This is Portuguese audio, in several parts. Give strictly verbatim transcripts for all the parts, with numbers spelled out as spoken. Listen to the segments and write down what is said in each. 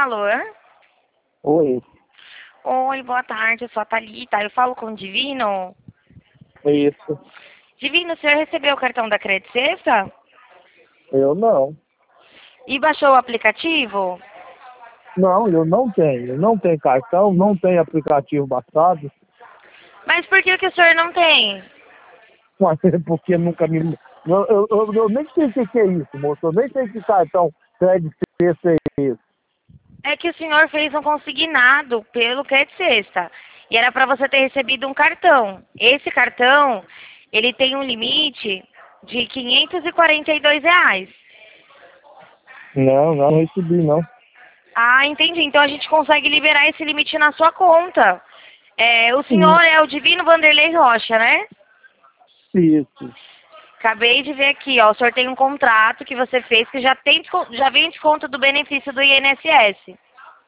Alô? Oi, Oi, boa tarde, eu sou a Thalita. Eu falo com o Divino. é isso. Divino, o senhor recebeu o cartão da Credit Sexta? Eu não. E baixou o aplicativo? Não, eu não tenho. Eu não tenho cartão, não tenho aplicativo baixado. Mas por que, que o senhor não tem? Mas é porque nunca me. Eu, eu, eu, eu nem sei o que que é isso, moço. Eu nem sei que cartão crédito esse é esse. É que o senhor fez um consignado pelo Credit Sexta. E era para você ter recebido um cartão. Esse cartão, ele tem um limite de quinhentos e quarenta e dois reais. Não, não recebi, não. Ah, entendi. Então a gente consegue liberar esse limite na sua conta. É, o Hum, senhor é o Divino Vanderlei Rocha, né? Isso. Acabei de ver aqui, ó. O senhor tem um contrato que você fez que já tem descon- já vem desconto do benefício do I N S S.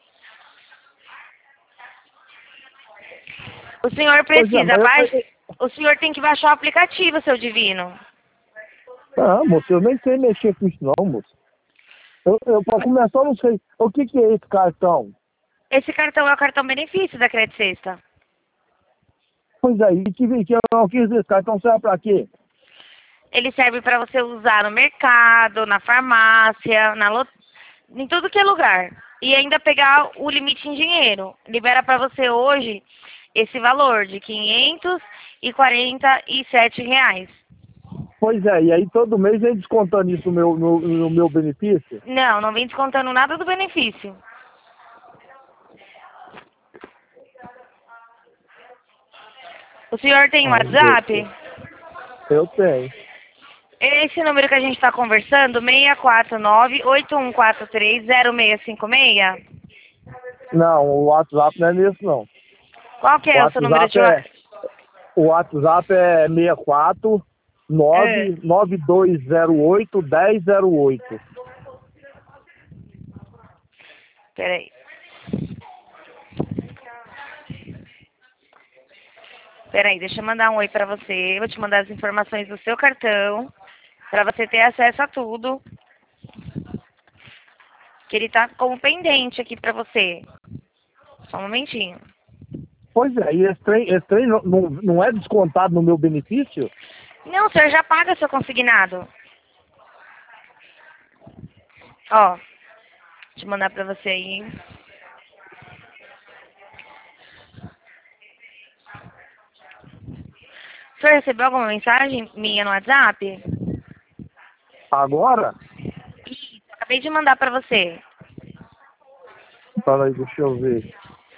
O senhor Pois é, precisa mas eu, baixar. eu, O senhor tem que baixar o aplicativo, seu Divino. ah, moço, eu nem sei mexer com isso, não, moço. Eu, eu para começar, eu não sei. O que que é esse cartão? Esse cartão é o cartão benefício da Credit Sexta. Pois aí, que, que, que, que esse cartão serve para quê? Ele serve para você usar no mercado, na farmácia, na lo... em tudo que é lugar. E ainda pegar o limite em dinheiro. Libera para você hoje esse valor de quinhentos e quarenta e sete reais. Pois é, e aí todo mês vem descontando isso no meu, no, no meu benefício? Não, não vem descontando nada do benefício. O senhor tem Ai, Deus do céu. WhatsApp? Eu tenho. Esse número que a gente está conversando, seis quatro nove, oito um quatro três, zero seis cinco seis? Não, o WhatsApp não é nisso, não. Qual que O é o seu número de WhatsApp é, WhatsApp? o WhatsApp é seis quatro É. nove nove dois zero oito um zero zero oito. Peraí. Peraí, deixa eu mandar um oi pra você. Vou te mandar as informações do seu cartão, pra você ter acesso a tudo. Que ele tá como pendente aqui pra você. Só um momentinho. Pois é, e esse trem, esse trem não, não, não é descontado no meu benefício? Não, o senhor já paga seu consignado. Ó, deixa eu mandar pra você aí. O senhor recebeu alguma mensagem minha no WhatsApp? Agora? Isso, acabei de mandar pra você. Peraí, deixa eu ver.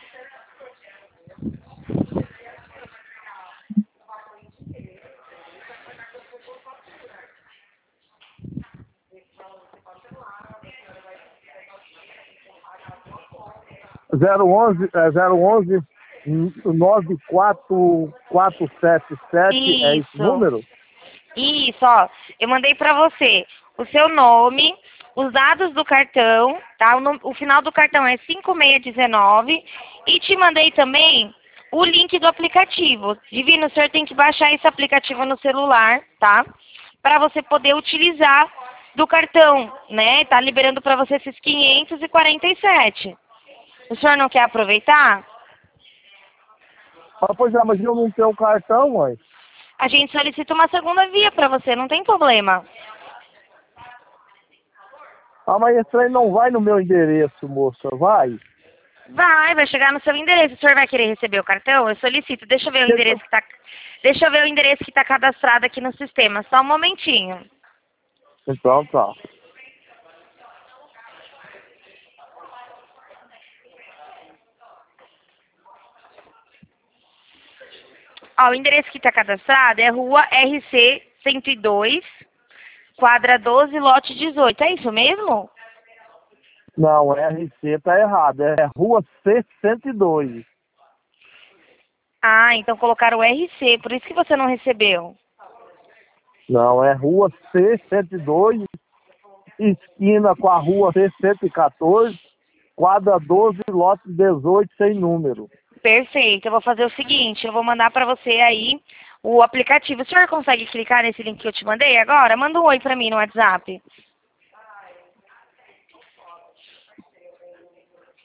zero onze, é zero onze nove quatro quatro sete sete, é esse Isso. número? Isso, ó. Eu mandei pra você o seu nome, os dados do cartão, tá? O, num- o final do cartão é cinco seis um nove e te mandei também o link do aplicativo. Divino, o senhor tem que baixar esse aplicativo no celular, tá? Pra você poder utilizar do cartão, né? Tá liberando pra você esses quinhentos e quarenta e sete. O senhor não quer aproveitar? Ah, pois é, mas eu não tenho cartão, mãe. A gente solicita uma segunda via pra você, não tem problema. Ah, mas esse trem não vai no meu endereço, moça, vai? Vai, vai chegar no seu endereço. O senhor vai querer receber o cartão? Eu solicito. Deixa eu ver o endereço que tá. Deixa eu ver o endereço que tá cadastrado aqui no sistema. Só um momentinho. Então tá. Ó, o endereço que tá cadastrado é Rua R C cento e dois, quadra doze, lote dezoito. É isso mesmo? Não, R C tá errado, é Rua C cento e dois. Ah, então colocaram o R C, por isso que você não recebeu. Não, é Rua C cento e dois, esquina com a Rua C cento e quatorze, quadra doze, lote dezoito, sem número. Perfeito. Eu vou fazer o seguinte, eu vou mandar pra você aí o aplicativo. O senhor consegue clicar nesse link que eu te mandei agora? Manda um oi pra mim no WhatsApp.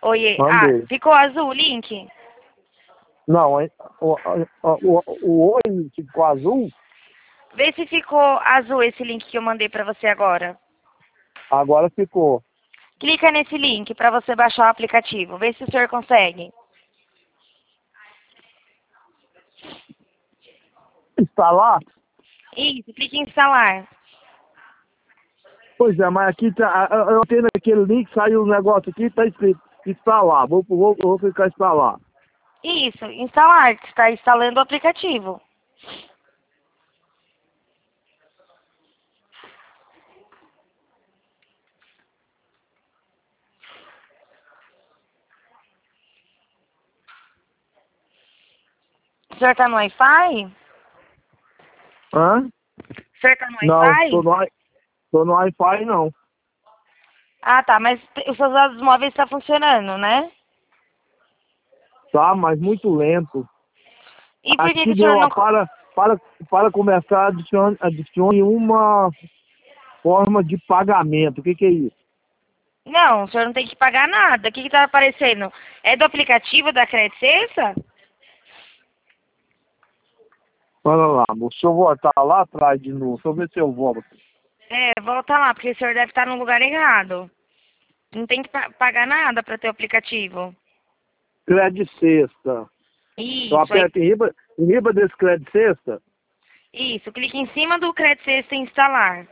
Oi, ah, Mandei. ficou azul o link? Não, hein? o, o, o, o oi ficou azul, Vê se ficou azul esse link que eu mandei pra você agora. agora ficou. Clica nesse link pra você baixar o aplicativo. Vê se o senhor consegue. Instalar? Isso, clique em instalar. Pois é, mas aqui tá, eu eu tenho aquele link, saiu um negócio aqui, tá escrito instalar. Vou, vou, vou clicar instalar. Isso, instalar, que está instalando o aplicativo. O senhor tá no Wi-Fi? Hã? O senhor tá no Não, tô Wi-Fi? no, Wi- tô no Wi-Fi não. Ah, tá, mas te- os seus dados móveis estão funcionando, né? Tá, mas muito lento. E por que, que Aqui o senhor deu a não... co- para, para, para começar, adicione, adicione uma forma de pagamento. O que, que é isso? Não, o senhor não tem que pagar nada. O que que tá aparecendo? É do aplicativo da Credit Sexta? Olha lá, deixa eu voltar lá atrás de novo. Deixa eu ver se eu volto. É, volta lá, porque o senhor deve estar no lugar errado. Não tem que pa- pagar nada para ter o aplicativo. Crédito sexta. Eu Isso, aí, aperto em riba, em riba desse crédito sexta. isso. Clique em cima do Credit Sexta e instalar.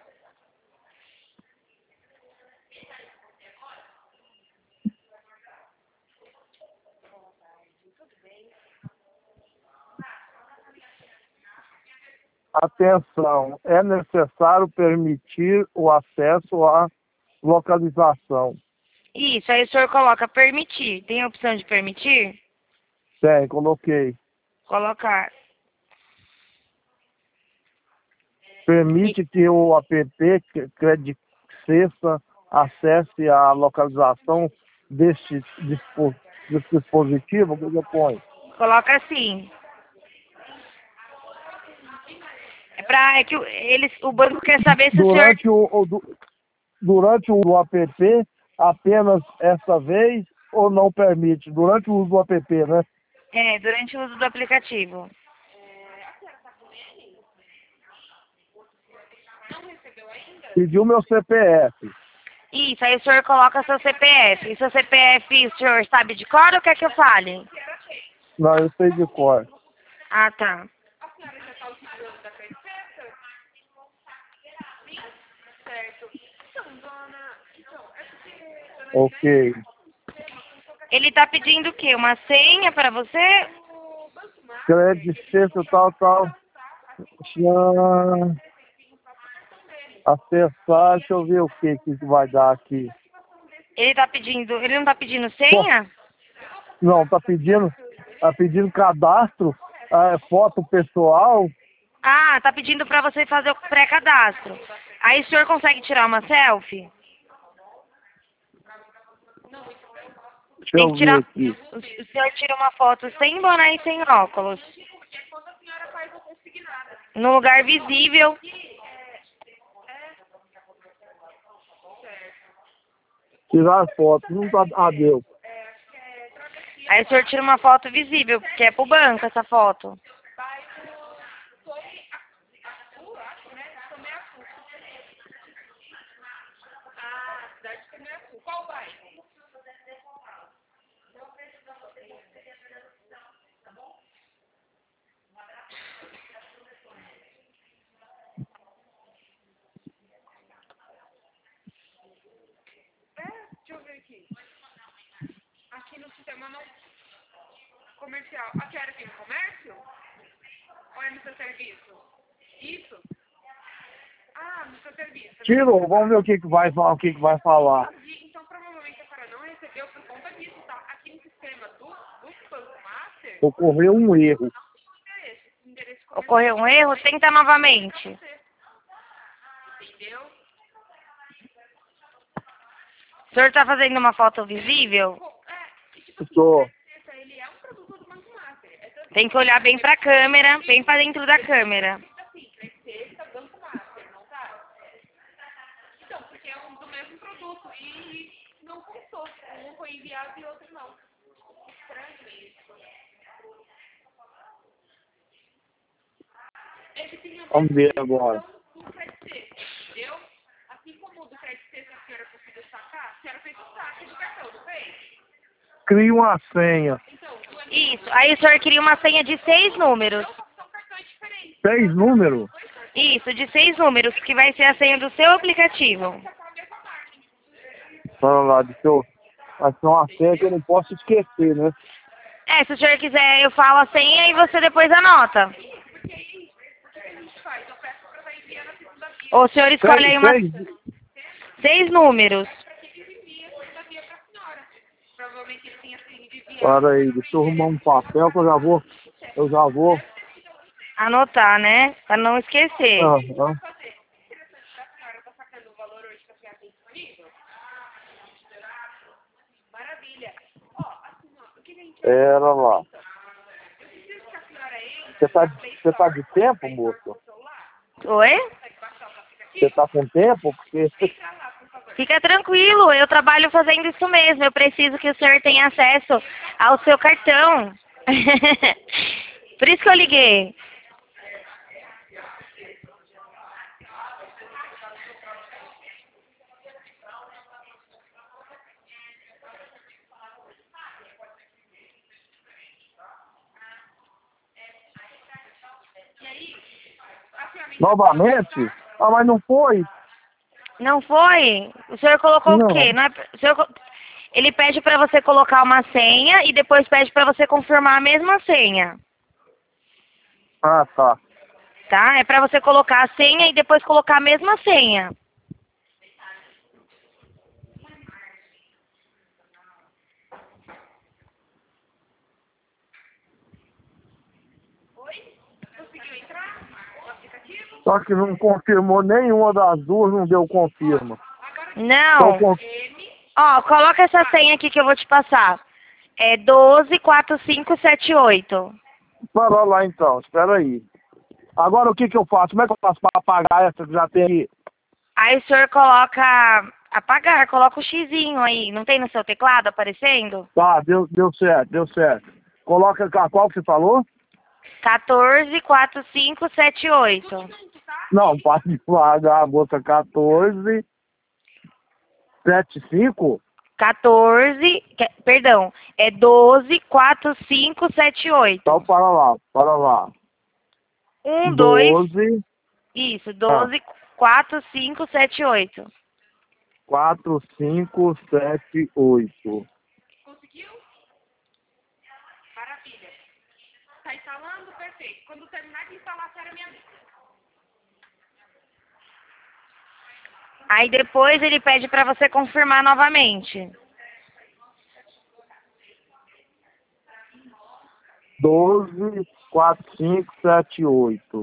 Atenção, é necessário permitir o acesso à localização. Isso, aí o senhor coloca permitir. Tem a opção de permitir? Tem, coloquei. Colocar. Permite que o app Crédito Sexta acesse a localização deste dispo- desse dispositivo. O que eu ponho? Coloca assim. É pra, é que o- eles, o banco quer saber se o senhor... Durante o, o- du- durante o app, apenas essa vez ou não permite? Durante o uso do app, né? É, durante o uso do aplicativo. Pediu meu C P F. Isso, aí o senhor coloca seu C P F. E seu C P F o senhor sabe de cor ou quer que eu fale? Não, eu sei de cor. Ah, tá. Ok. Ele tá pedindo o quê? Uma senha para você? Crédito sexta, tal, tal. Ah, acessar, deixa eu ver o que que vai dar aqui. Ele tá pedindo... Ele não tá pedindo Pô, senha? não, tá pedindo, tá pedindo cadastro, ah, foto pessoal. Ah, tá pedindo para você fazer o pré-cadastro. Aí o senhor consegue tirar uma selfie? Deixa Tem eu que ver tirar... aqui. O o senhor tira uma foto sem boné e sem óculos. No lugar visível. Tirar as fotos, não tá, ah, deu. Aí o senhor tira uma foto visível, que é pro banco essa foto. Tirou, vamos ver o que que vai, falar- o que que vai falar. Ocorreu um erro. Ocorreu um erro? Tenta novamente. O senhor tá fazendo uma foto visível? Estou. Tem que olhar bem pra câmera, bem pra dentro da câmera. não contou. Um foi enviado e outro não. Estranho isso. Ele tinha Vamos ver agora. do crédito C, entendeu? Assim como o do crédito C, se a senhora conseguiu sacar, a senhora fez o saque do cartão, não fez? Cria uma senha. Então, do Isso. Aí o senhor cria uma senha de seis números. são cartões diferentes. Seis números? Isso, de seis números, que vai ser a senha do seu aplicativo. Olha lá, deixa eu... Vai ser uma senha que eu não posso esquecer, né? É, se o senhor quiser, eu falo a senha e você depois anota. Ou o senhor escolhe aí umas Seis, seis números. Provavelmente ele tinha assim de enviar. Para aí, deixa eu arrumar um papel que eu já vou... Eu já vou... Anotar, né? Pra não esquecer. Ah, ah. A senhora tá sacando o valor hoje que a senhora tem disponível? Maravilha. Ó, assim, ó, o que a gente Pera lá. preciso que a senhora entre. Você tá, você tá de tempo, moço? Oi? Você tá com tempo? Porque... Fica tranquilo, eu trabalho fazendo isso mesmo. Eu preciso que o senhor tenha acesso ao seu cartão. Por isso que eu liguei. Novamente? Ah, mas não foi? Não foi? O senhor colocou Não. o quê? Não é... o senhor... co- Ele pede para você colocar uma senha e depois pede para você confirmar a mesma senha. Ah, tá. Tá? É para você colocar a senha e depois colocar a mesma senha. Conseguiu entrar no aplicativo? Só que não confirmou nenhuma das duas, não deu confirma. Então, Não. con- Ó, coloca essa senha aqui que eu vou te passar. É doze quatro cinco sete oito. para lá então, espera aí. Agora o que que eu faço? Como é que eu faço para apagar essa que já tem aí? Aí o senhor coloca apagar, coloca o xizinho aí. Não tem no seu teclado aparecendo? Tá, deu, deu certo, deu certo. Coloca cá, qual que você falou? quatorze quatro cinco sete oito. Não, para apagar a moça quatorze, setenta e cinco. quatorze, que- perdão, é doze quatro cinco sete oito. Então para lá, para lá. um, dois, doze, isso, doze quatro cinco sete oito. quatro, cinco, sete, oito. Conseguiu? Maravilha. Tá instalando? Perfeito. Quando terminar de instalar, a senhora me avisa. Aí depois ele pede para você confirmar novamente. doze, quatro, cinco, sete, oito.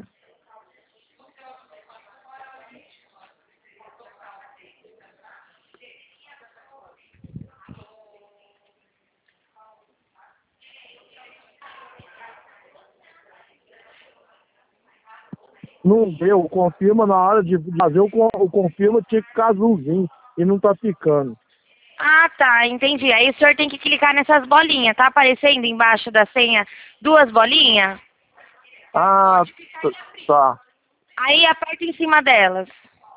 Não deu, confirma na hora de fazer o, con- o confirma tinha que ficar azulzinho e não tá ficando. Ah, tá, entendi. Aí o senhor tem que clicar nessas bolinhas. Tá aparecendo embaixo da senha duas bolinhas? Ah, t- tá. Aí aperta em cima delas.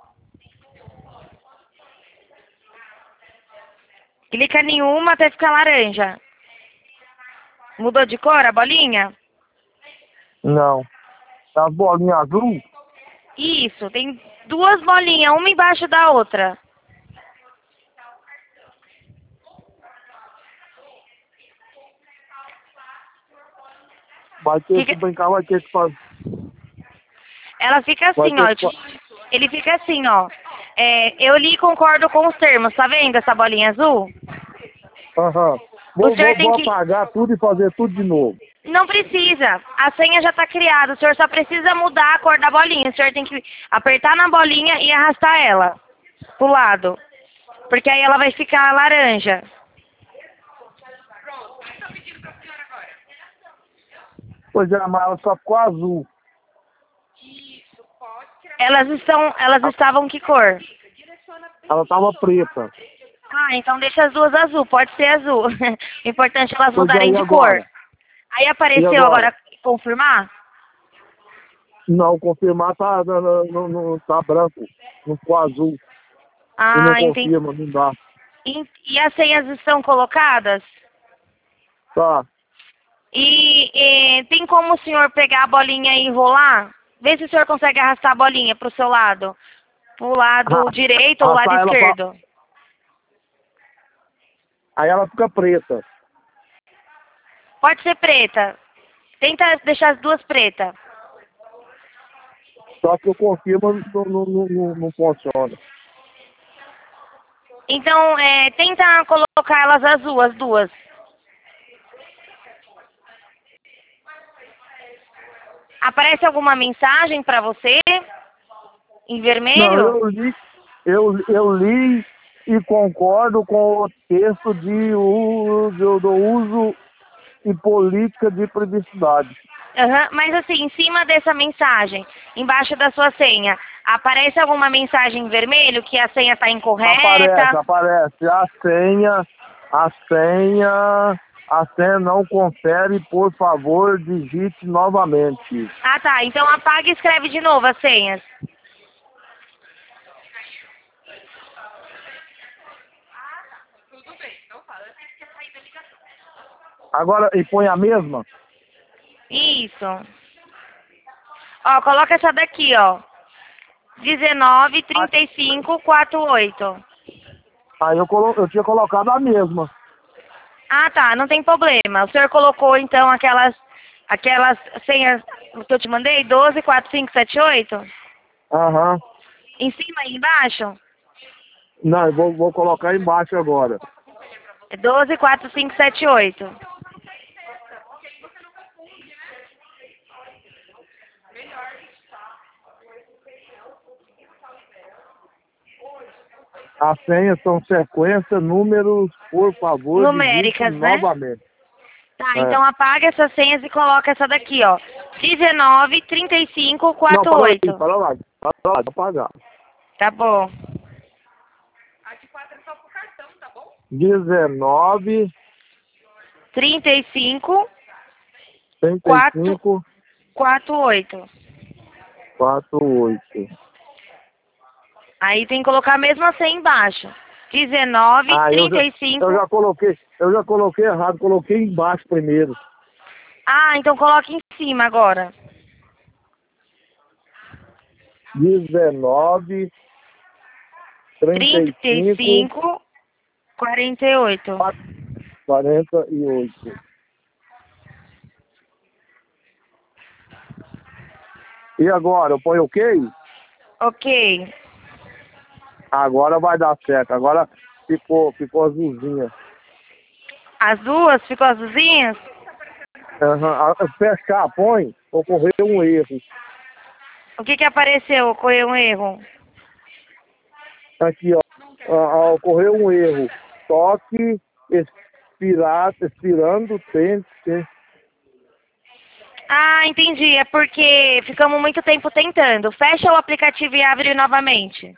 Clica em uma até ficar laranja. Mudou de cor a bolinha? Não. Tá as bolinhas azul? Isso, tem duas bolinhas, uma embaixo da outra. Vai ter Fica- que brincar, vai ter que fazer. Ela fica Vai assim, ter ó. que fa- Ele fica assim, ó. É, eu li e concordo com os termos, tá vendo essa bolinha azul? Aham. O Vou, senhor vou, tem vou que- apagar tudo e fazer tudo de novo. Não precisa. A senha já tá criada. O senhor só precisa mudar a cor da bolinha. O senhor tem que apertar na bolinha e arrastar ela pro lado. Porque aí ela vai ficar laranja. Pois é, mas ela só ficou azul. Elas estão, elas estavam que cor? Ela tava preta. Ah, então deixa as duas azul, pode ser azul. O importante é elas Pois mudarem aí de agora? cor. Aí E apareceu agora? agora confirmar? Não, confirmar tá, não, não, não, não- tá branco, não ficou azul. E não Ah, entendi. confirma, não dá. E, e as senhas estão colocadas? Tá. E, e tem como o senhor pegar a bolinha e enrolar? Vê se o senhor consegue arrastar a bolinha pro seu lado. Pro lado direito ou lado Arrastar ela pra... esquerdo. Aí ela fica preta. Pode ser preta. Tenta deixar as duas pretas. Só que eu confirmo, não, não, não, não, não funciona. Então, é, tenta colocar elas azul, as duas. Aparece alguma mensagem para você? Em Não, vermelho? eu li, eu, eu li e concordo com o texto de uso, do uso e política de privacidade. Aham, mas assim, em cima dessa mensagem, embaixo da sua senha, aparece alguma mensagem em vermelho que a senha está Aparece, incorreta? aparece. A senha, a senha, a senha não confere, por favor, digite novamente. Ah, tá. Então apaga e escreve de novo as senhas. Tudo bem, não fala. Eu tenho que sair da ligação. Agora, e põe a mesma? Isso. Ó, coloca essa daqui, ó. dezenove, trinta e cinco, quarenta e oito. Aí eu, colo, eu tinha colocado a mesma. Ah, tá. Não tem problema. O senhor colocou, então, aquelas, aquelas senhas que eu te mandei? doze, quatro, cinco, sete, oito? Aham. Em cima e embaixo? Não, eu vou, vou colocar embaixo agora. É doze, quatro, cinco, sete, oito. As senhas são sequência, números, por favor, digite Numéricas, né? novamente. Tá, É. então apaga essas senhas e coloca essa daqui, ó. dezenove, trinta e cinco, Não, quarenta e para aí, oito. para lá, para lá, vou pagar. Tá bom. A de quatro é só pro cartão, tá bom? dezenove, trinta e cinco, trinta e quatro, cinco, quarenta e oito. quarenta e oito. Aí tem que colocar a mesma senha embaixo. dezenove, Ah, eu trinta já, e cinco. eu já coloquei, eu já coloquei errado, coloquei embaixo primeiro. Ah, então coloca em cima agora. dezenove, trinta e trinta e cinco, cinco, quarenta e oito. quarenta e oito. E agora, eu ponho OK? Ok. Agora vai dar certo. Agora ficou, ficou azulzinha. As duas ficou azulzinhas? Aham. A- Fechar, põe, ocorreu um erro. O que que apareceu? Ocorreu um erro. Aqui, ó. Ah, ah, ocorreu um erro. Toque, expirar, expirando, tente. Ah, entendi. É porque ficamos muito tempo tentando. Fecha o aplicativo e abre novamente.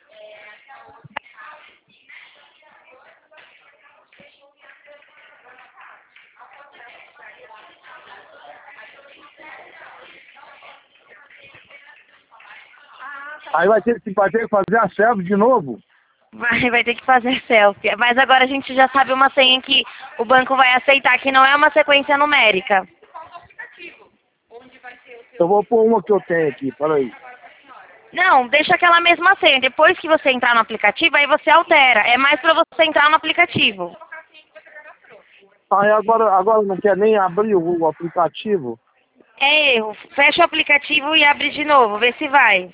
Aí vai ter, que- vai ter que fazer a selfie de novo? Vai, vai ter que fazer selfie. Mas agora a gente já sabe uma senha que o banco vai aceitar, que não é uma sequência numérica. Qual do aplicativo? Onde vai ter o seu Eu vou pôr uma que eu tenho aqui, peraí. Não, deixa aquela mesma senha. Depois que você entrar no aplicativo, aí você altera. É mais pra você entrar no aplicativo. Aí agora, agora não quer nem abrir o, o aplicativo? É erro. Fecha o aplicativo e abre de novo. Vê se vai.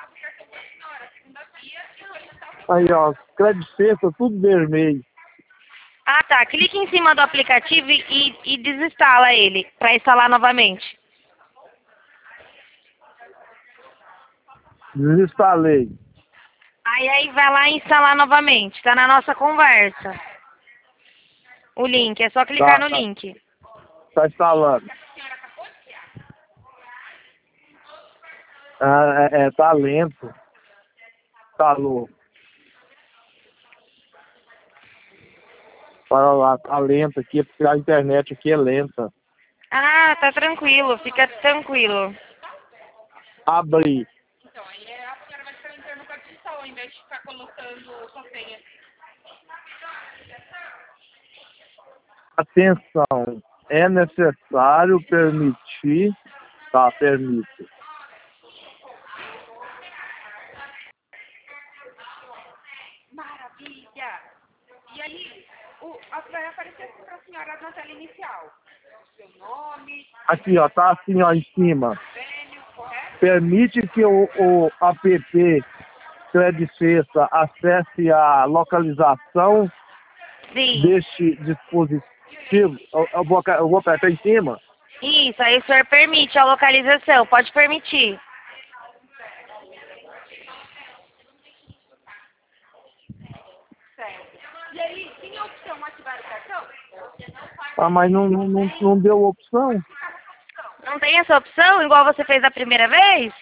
Aí, ó, crédito sexta, tudo vermelho. Ah, tá. Clique em cima do aplicativo e, e desinstala ele pra instalar novamente. Desinstalei. Aí, aí vai lá e instalar novamente. Tá na nossa conversa. O link. É só clicar Tá, no tá, link. tá instalando. Ah, é, é, tá lento. Tá louco. Para lá, tá lenta aqui, porque a internet aqui é lenta. Ah, tá tranquilo, fica tranquilo. Abri. Então, aí é a senhora vai ficar entrando com a digital ao invés de ficar colocando sua senha. Atenção, é necessário permitir, tá, permite. Maravilha! E aí, o, a, vai aparecer aqui pra senhora na tela inicial. Seu nome, Aqui, ó, tá assim, ó, em cima. convênio, correto? Permite que o, o app Crédito Sexta acesse a localização Sim. deste dispositivo. Eu, eu, vou, eu vou apertar em cima. Isso, aí o senhor permite a localização, pode permitir. Certo. E aí, tem a opção ativar o cartão? Ah, mas não, não, não, não deu opção. Não tem essa opção, igual você fez a primeira vez?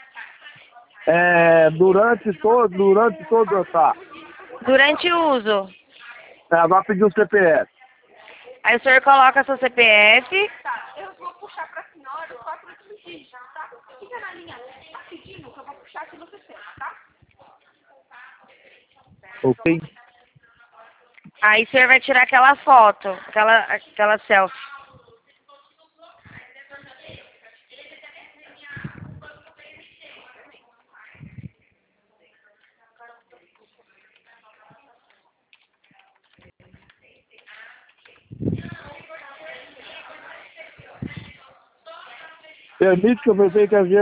É, durante todo, durante todo, tá. Durante o uso. É, agora pediu o C P F. Aí o senhor coloca seu C P F. Tá, eu vou puxar pra senhora os quatro últimos dígitos, tá? Fica na linha rapidinho que eu vou puxar aqui no sistema, tá? Ok? Aí o senhor vai tirar aquela foto, aquela, aquela selfie. Permite que eu pensei que havia...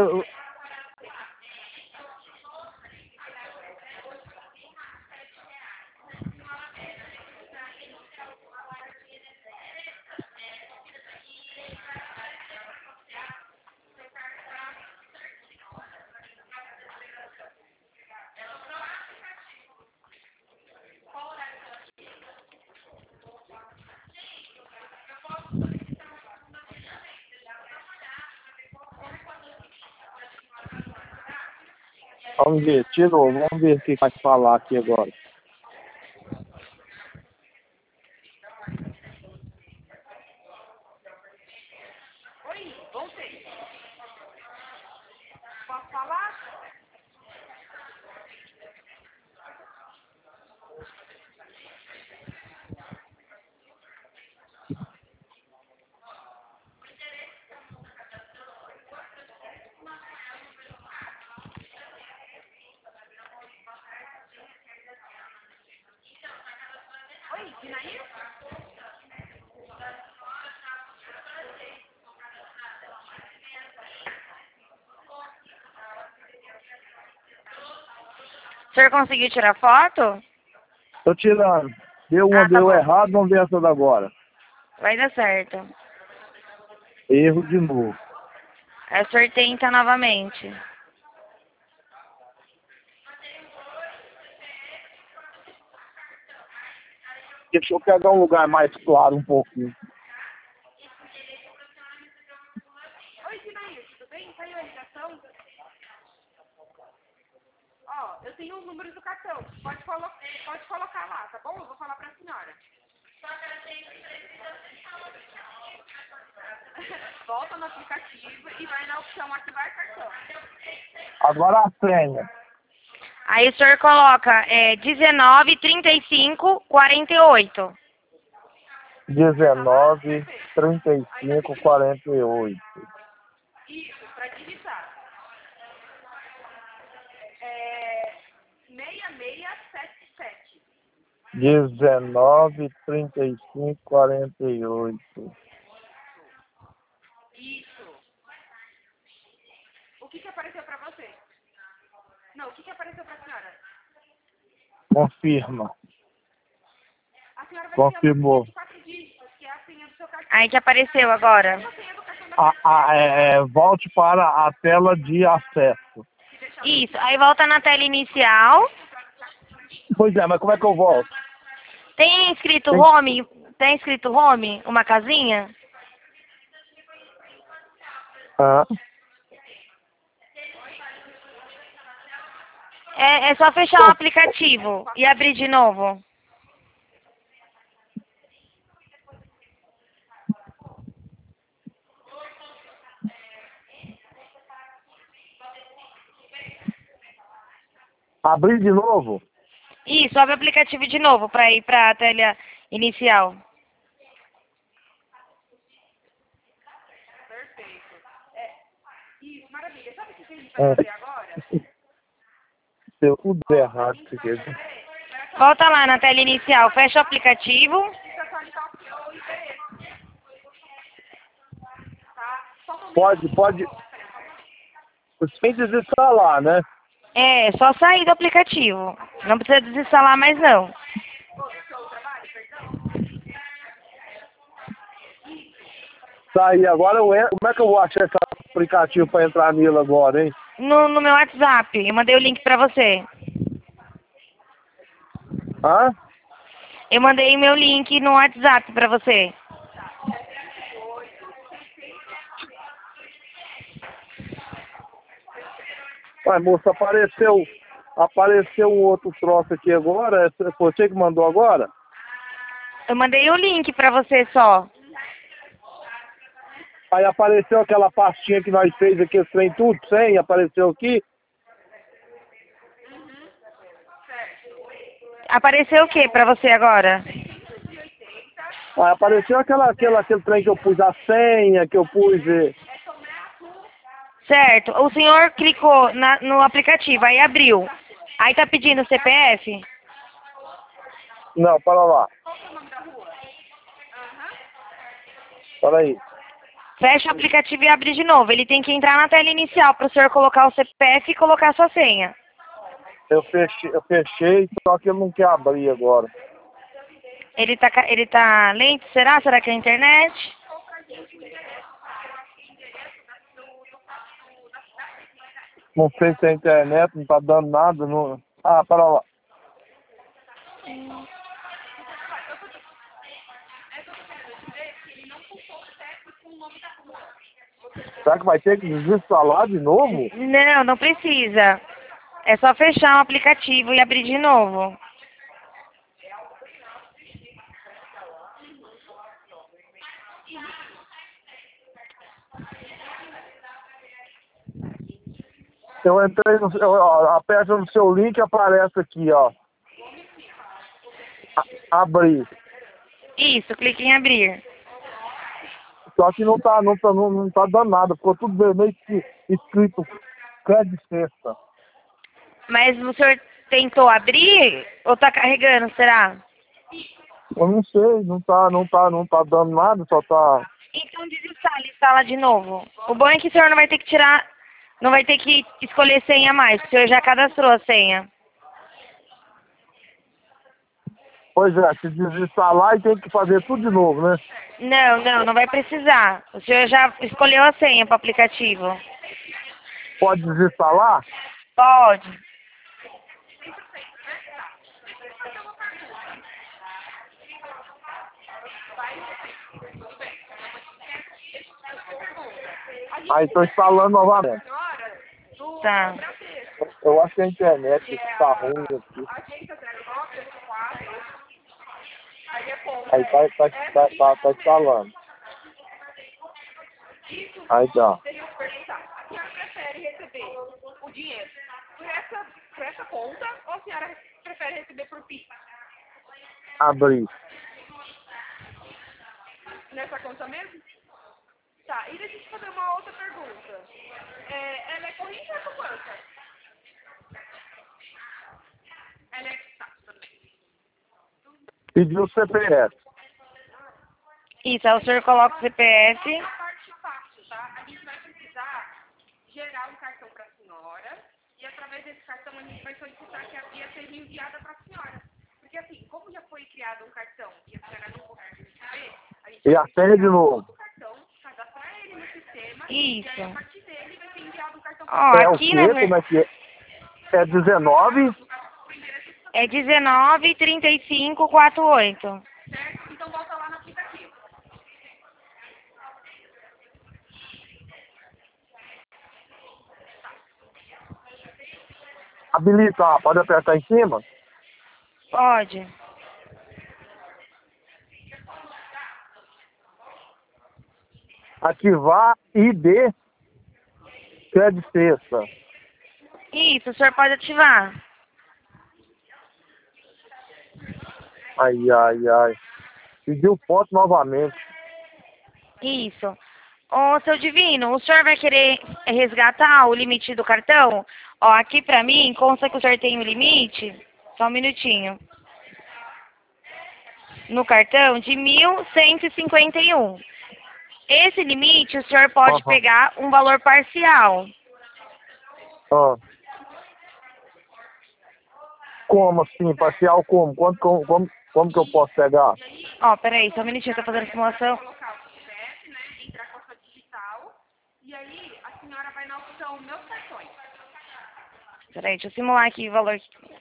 Vamos ver, tirou, vamos ver o que vai falar aqui agora. Oi, voltei. Posso falar? Oi, Dinaí? O senhor conseguiu tirar foto? Tô tirando. Deu uma, Ah, tá deu bom. errado, vamos ver essa agora. Vai dar certo. Erro de novo. Aí o senhor tenta novamente. Deixa eu pegar um lugar mais claro um pouquinho. Oi, Dinaí, tudo bem? Saiu a ligação? Ó, eu tenho os números do cartão. Pode, colo pode colocar lá, tá bom? Eu vou falar pra senhora. Volta no aplicativo e vai na opção ativar cartão. Agora a senha. Aí o senhor coloca é, dezenove, trinta e cinco, quarenta e oito. dezenove, trinta e cinco, quarenta e oito. Isso, pra digitar. É seis seis sete sete. dezenove, trinta e cinco, quarenta e oito. Isso. O que que apareceu pra você? Não, o que que apareceu pra senhora? Confirma. A senhora vai Confirmou. ter a quatro dígitos, que é a senha do seu cartão. Aí que apareceu agora. A senha do cartão da A, a, é, volte para a tela de acesso. Isso, aí volta na tela inicial. Pois é, mas como é que eu volto? Tem escrito Tem- home? Tem escrito home? Uma casinha? Ah, É, é só fechar o aplicativo e abrir de novo. Abrir de novo? Isso, abre o aplicativo de novo para ir para a tela inicial. Perfeito. É, isso, maravilha. Sabe o que a gente vai fazer agora? Deu tudo errado isso aqui. Volta lá na tela inicial, fecha o aplicativo. Precisa atualizar o seu endereço. Tá? Só um momento. Pode, pode. Sem desinstalar, né? É, só sair do aplicativo. Não precisa desinstalar mais não. Tá aí, agora eu entro. Como é que eu vou achar esse aplicativo para entrar nele agora, hein? No, no meu WhatsApp, eu mandei o link para você. Hã? Eu mandei meu link no WhatsApp para você. Ué, moça, apareceu, apareceu um outro troço aqui agora. Foi você que mandou agora? Eu mandei o link para você só. Aí apareceu aquela pastinha que nós fez aqui, esse trem tudo, sem, apareceu aqui. Apareceu o que para você agora? Aí apareceu aquela, aquela, aquele trem que eu pus a senha, que eu pus... eh, Certo. O senhor clicou na, no aplicativo, aí abriu. Aí tá pedindo C P F? Não, para lá. Para aí. Fecha o aplicativo e abre de novo. Ele tem que entrar na tela inicial para o senhor colocar o C P F e colocar a sua senha. Eu fechei, eu fechei, só que eu não quero abrir agora. Ele tá, ca- ele tá lento, será? Será que é a internet? Não sei se é internet, não tá dando nada. Não... Ah, para lá. Será que vai ter que desinstalar de novo? Não, não precisa. É só fechar o aplicativo e abrir de novo. Eu entrei no... Eu, ó, aperta no seu link e aparece aqui, ó. A- abrir. Isso, clique em abrir. Só que não tá, não tá, não, não tá dando nada. Ficou tudo vermelho escrito crédito sexta. Mas o senhor tentou abrir ou tá carregando, será? Eu não sei, não tá, não tá, não tá dando nada, só tá... Então desinstala e instala de novo. O bom é que o senhor não vai ter que tirar, não vai ter que escolher senha mais, porque o senhor já cadastrou a senha. Pois é, se desinstalar e tem que fazer tudo de novo, né? Não, não, não vai precisar. O senhor já escolheu a senha para o aplicativo. Pode desinstalar? Pode. Aí tô instalando novamente. Tá. Eu acho que a internet que tá ruim aqui. Aí tá, tá, tá, tá, tá instalando. Aí tá. A senhora prefere receber o dinheiro por essa, por essa conta ou a senhora prefere receber por Pix? Abrir. Nessa conta mesmo? Tá, e deixa eu te fazer uma outra pergunta. É, ela é corrente ou é poupança? Ela é tá, também. Pediu o C P F. Isso, aí o senhor coloca o C P F. A parte fácil, tá? A gente vai precisar gerar um cartão para a senhora e através desse cartão a gente vai solicitar que a via seja enviada para a senhora. Porque assim, como já foi criado um cartão e a senhora não consegue receber, a gente E vai a senha de novo. o cartão, cadastrar ele no sistema Isso. e aí a partir dele vai ser enviado um cartão Ó, É o aqui quê? na Como é ver... que é? É dezenove? é dezenove, trinta e cinco, quarenta e oito. certo? Então volta lá no aplicativo. Habilita, ó, pode apertar em cima? Pode. Ativar I D crédito sexta. Isso, o senhor pode ativar. Ai, ai, ai. Pediu foto novamente. Isso. Ô, seu Divino, o senhor vai querer resgatar o limite do cartão? Ó, aqui pra mim, consta que o senhor tem um limite, só um minutinho, no cartão de mil cento e cinquenta e um. Esse limite, o senhor pode Aham. pegar um valor parcial. Ah. Como assim? Parcial como? Quanto, como, como, como que eu posso pegar? Ó, peraí, só um minutinho, eu tô fazendo a simulação. Colocar o C P F, né? Entrar com a sua digital. E aí a senhora vai na opção Meus Cartões. Peraí, deixa eu simular aqui o valor.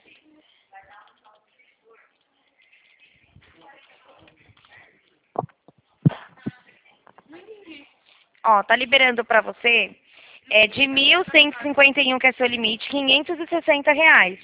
Ó, tá liberando pra você é de mil cento e cinquenta e um, que é seu limite, quinhentos e sessenta reais.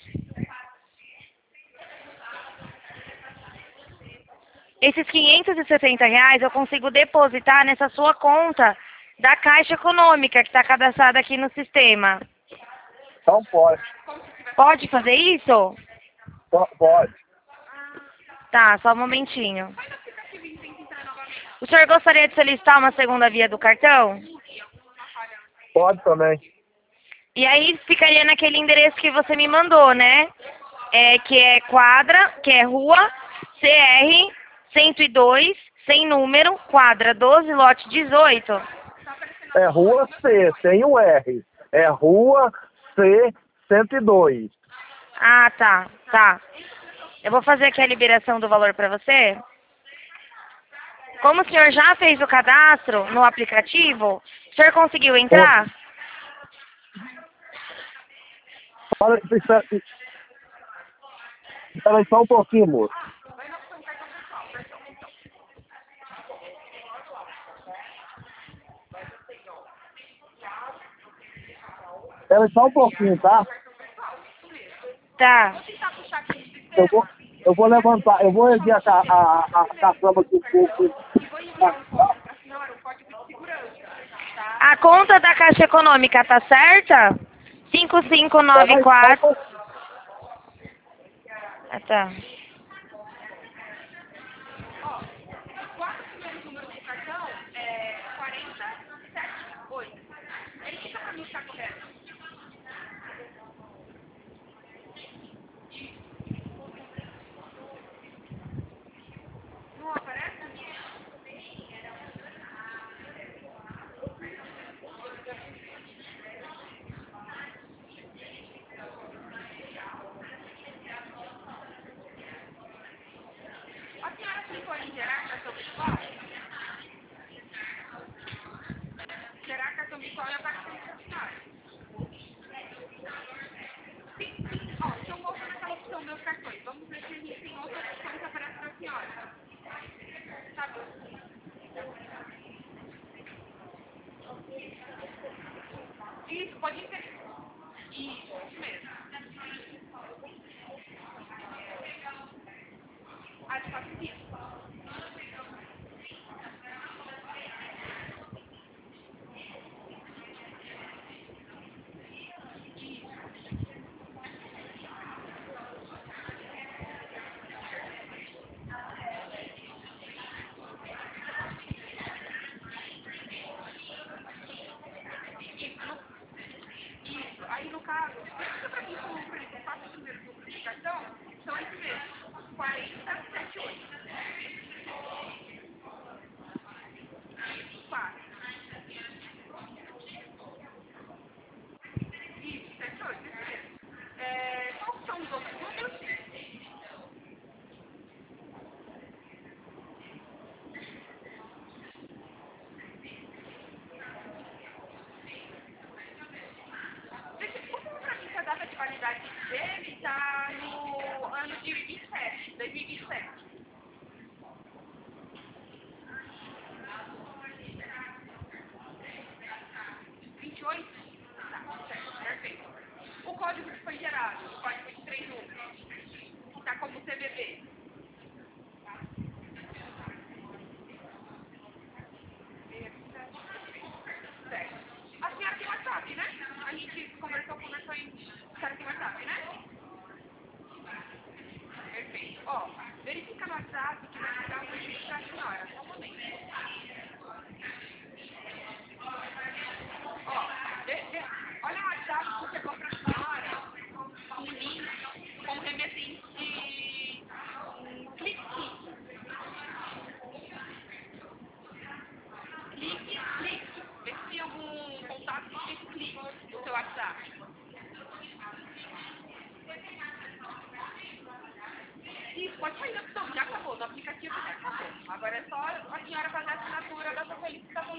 Esses quinhentos e sessenta reais eu consigo depositar nessa sua conta da Caixa Econômica, que está cadastrada aqui no sistema. Então pode. Pode fazer isso? Po- Pode. Tá, só um momentinho. O senhor gostaria de solicitar uma segunda via do cartão? Pode também. E aí ficaria naquele endereço que você me mandou, né? É, que é quadra, que é rua C R cento e dois, sem número, quadra doze, lote dezoito. É rua C, sem o R. É rua C cento e dois. Ah, tá, tá. Eu vou fazer aqui a liberação do valor para você. Como o senhor já fez o cadastro no aplicativo, o senhor conseguiu entrar? Olha, espera espera aí só um pouquinho, moço. Espera aí só um pouquinho, tá? Tá. Eu vou, eu vou levantar, eu vou erguer a, ca- a, a caçamba aqui um pouco. A conta da Caixa Econômica tá certa? cinco cinco nove quatro. Ah, tá. A senhora clicou em gerar cartão virtual? Gerar cartão virtual e aparecer para a senhora. Ó, então volta naquela opção Meus Cartões. Vamos ver se a gente tem outra opção que aparece para a senhora. Tá bom. Isso, pode ver. Isso, isso mesmo. Ah, de fato, isso. licitação